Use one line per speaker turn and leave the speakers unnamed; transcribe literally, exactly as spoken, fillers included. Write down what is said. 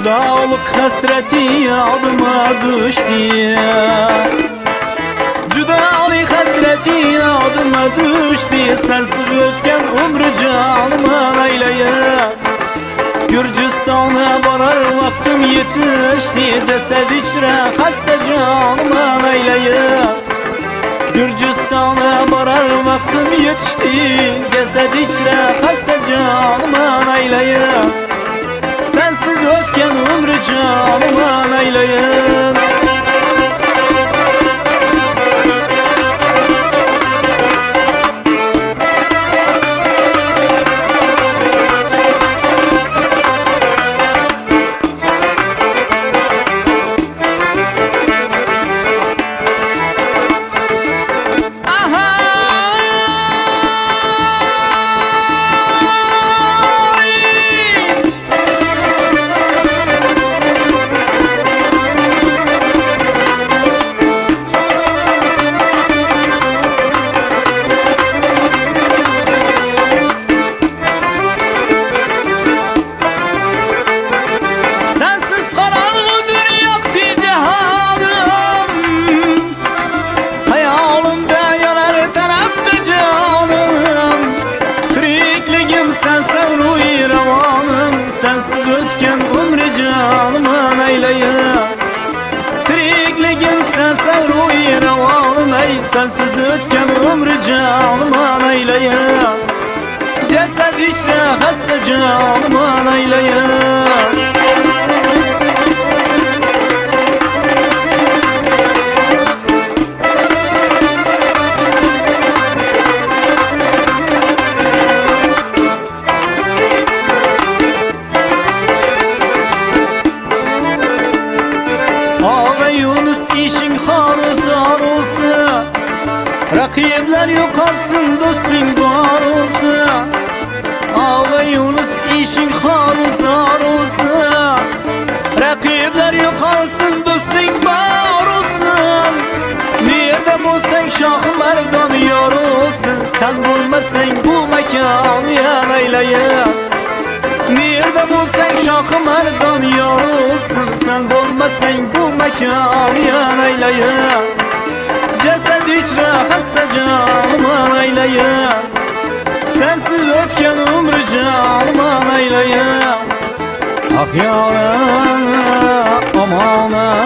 Judalık hasreti yadıma düştü. Judalık hasreti yadıma düştü. Sensiz ötken ömrü canıma aylayıp Gürcistan'a varar vaktim yetişti. Cesed içre hasta canıma aylayıp Gürcistan'a varar vaktim yetişti. Cesed içre hasta canıma aylayıp Sensiz ötken ömrü canıma aylayın. Sensiz ötken ömrü canıma aylayıp Tirikligim sensen ruhi revanım ey. Sensiz ötken ömrü canıma aylayıp Cesed içre hasta canıma aylayıp İşin hanızar olsa Rakibler yok alsın dostun var olsa Ağa Yunus işin hanızar olsa Rakibler yok alsın dostun var olsun Nerede bulsan Şah Merdan yar olsun Sen bulmasan bu mekan yan aylayıp Nerede bulsan Şah Merdan yar olsun Sen bulmasan bu mekan yan aylayıp Cesed içre hasta canıma aylayıp Sensiz ötken ömrü canıma aylayıp Ah ya aman